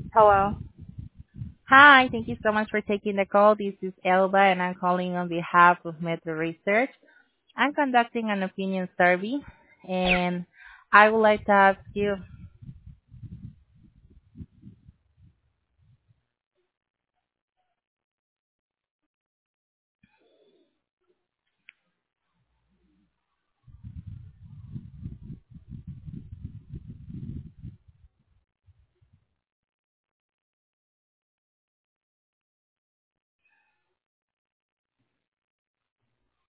Hello. Hi, thank you so much for taking the call. This is Elba, and I'm calling on behalf of Metro Research. I'm conducting an opinion survey, and I would like to ask you.